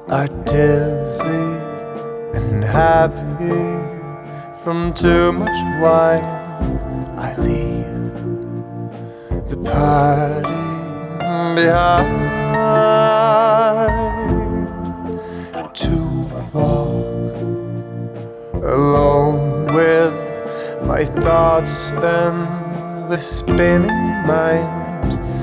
are dizzy and happy from too much wine. I leave the party behind to walk alone with my thoughts and the spinning mind.